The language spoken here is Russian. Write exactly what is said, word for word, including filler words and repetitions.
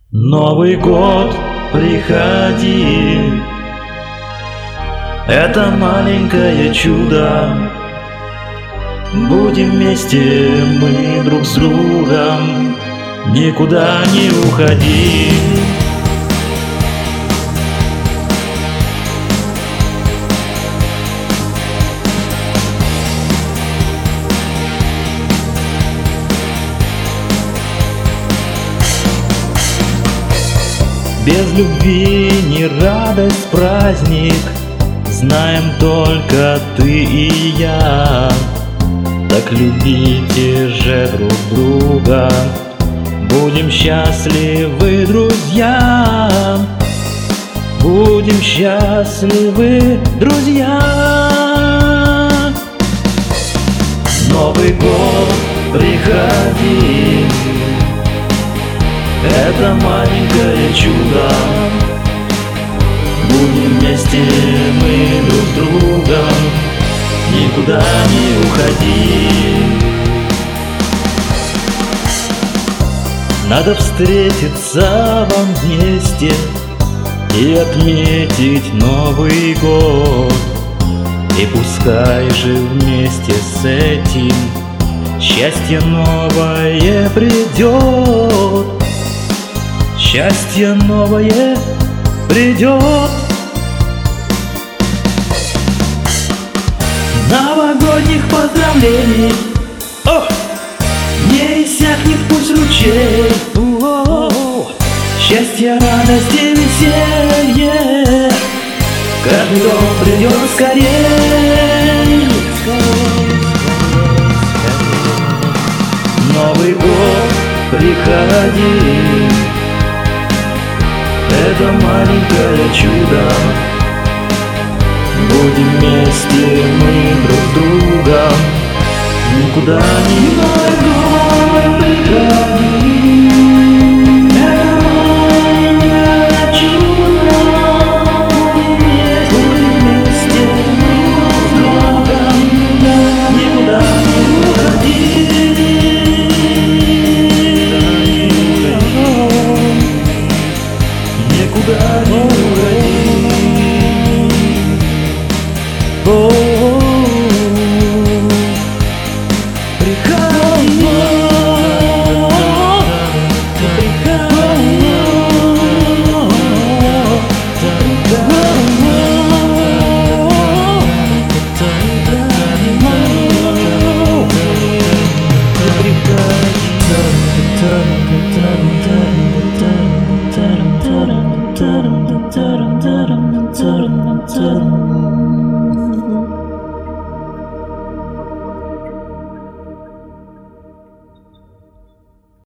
Новый год, приходи, это маленькое чудо. Будем вместе мы друг с другом, никуда не уходи. Без любви не радость, праздник, знаем только ты и я. Так любите же друг друга, будем счастливы, друзья. Будем счастливы, друзья. Новый год, приходи, это маленькое чудо. Будем вместе мы друг с другом, никуда не уходи. Надо встретиться вам вместе и отметить Новый год. И пускай же вместе с этим счастье новое придет. Счастье новое придет. Новогодних поздравлений, о! Не иссякнет пусть ручей. О-о-о! Счастье, радость и веселье каждый дом придет скорее. Новый год, приходи, это маленькое чудо. Будем вместе мы друг с другом, никуда не уходи. Это маленькое чудо. Будем вместе мы друг с другом, никуда не уходи. Никуда не уходи. О, приходи, приходи.